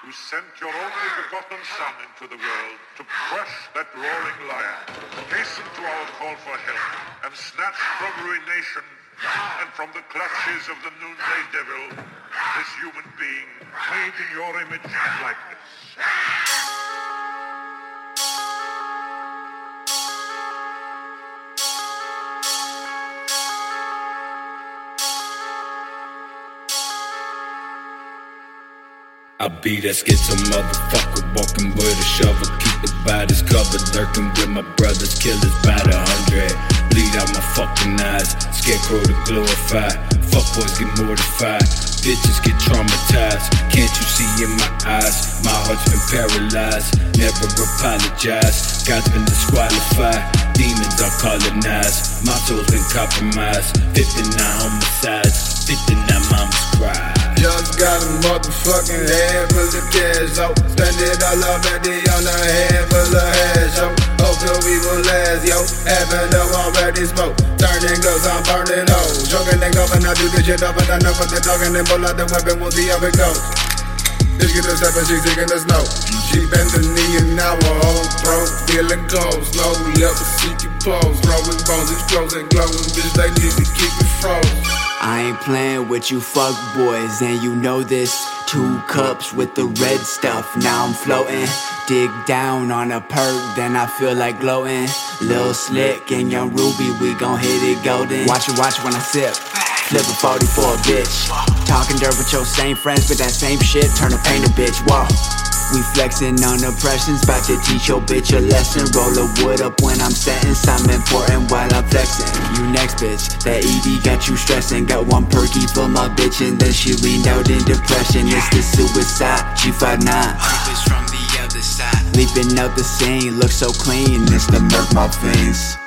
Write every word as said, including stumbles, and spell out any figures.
who sent your only begotten Son into the world to crush that roaring lion, hasten to our call for help and snatch from ruination and from the clutches of the noonday devil this human being made in your image and likeness. I be that schizo motherfucker walking with a shovel, keep the bodies covered, lurking with my brothers, killers by the hundred. Bleed out my fucking eyes, scarecrow to glorify. Fuck boys get mortified, bitches get traumatized. Can't you see in my eyes? My heart's been paralyzed, never apologize. God's been disqualified, demons are colonized. My soul's been compromised, fifty-nine homicides, fifty-nine mamas cry. Just got a motherfucking head full of cash, yo. Spend it all up at the on a head full of hash, yo. Hope till we will last, yo. Having up already smoke. Turning goes, I'm burning hoes. Joking and going, I do this shit up and I know what they're talking and pull out the weapon, we'll see how it goes. Bitch get the step and she's taking the snow. She bent the knee and now her whole throat feeling cold. Slowly up a seeking pose. Rolling bones, exploding, glowing. Bitch, they need to keep it frozen. I ain't playing with you fuck boys, and you know this. Two cups with the red stuff, now I'm floating. Dig down on a perk, then I feel like gloating. Lil Slick and Young Ruby, we gon' hit it golden. Watch it, watch it when I sip. Flip a forty for a bitch. Talking dirt with your same friends, but that same shit turn to paint a bitch. Whoa. We flexing on oppressions, bout to teach your bitch a lesson. Roll a wood up when I'm sentenced, I'm important while I'm flexing. You next bitch, that E D got you stressing. Got one perky for my bitch and then she leaned out in depression. It's the suicide, G five nine. From the other side, leaping out the scene, look so clean, it's the murk my veins.